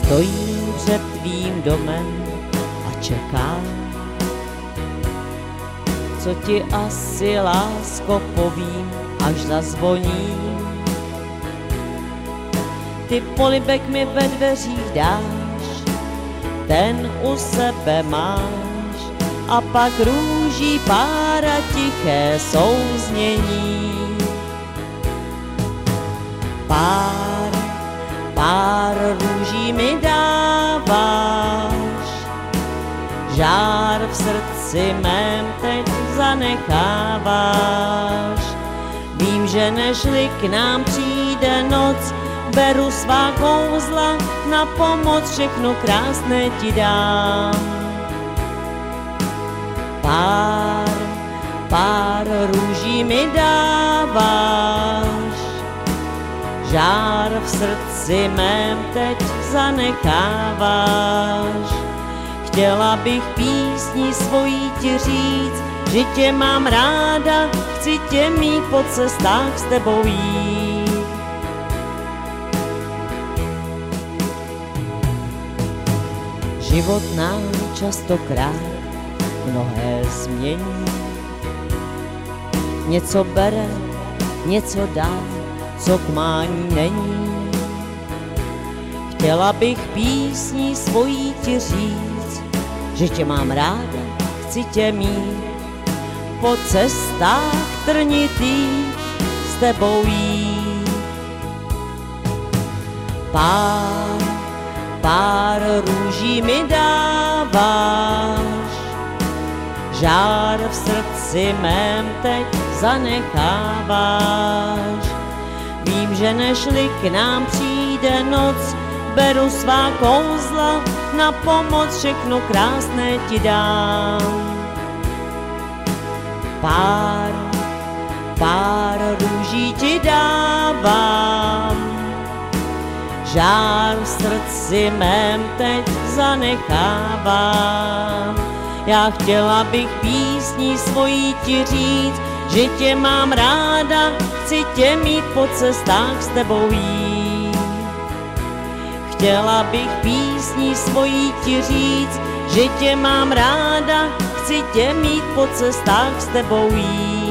Stojím před tvým domem a čekám, co ti asi, lásko, povím, až zazvoním. Ty polibek mi ve dveřích dáš, ten u sebe máš, a pak růží pára tiché souznění. Pár růží mi dáváš, žár v srdci mém teď zanecháváš. Vím, že nežli k nám přijde noc, beru svá kouzla, na pomoc všechno krásné ti dám. Pár růží mi dáváš, žár v srdci mém teď zanecháváš. Chtěla bych písní svojí ti říct, že tě mám ráda, chci tě mít po cestách s tebou jít. Život nám častokrát mnohé změní, něco bere, něco dá, co k mání není. Chtěla bych písní svojí ti říct, že tě mám ráda, chci tě mít po cestách trnitých s tebou jít. Pár růží mi dáváš, žár v srdci mém teď zanecháváš. Vím, že nežli k nám přijde noc, beru svá kouzla, na pomoc všechno krásné ti dám. Pár růží ti dávám, žár v srdci mém teď zanechávám. Já chtěla bych písní svojí ti říct, že tě mám ráda, chci tě mít po cestách s tebou jít. Chtěla bych písní svojí ti říct, že tě mám ráda, chci tě mít po cestách s tebou jít.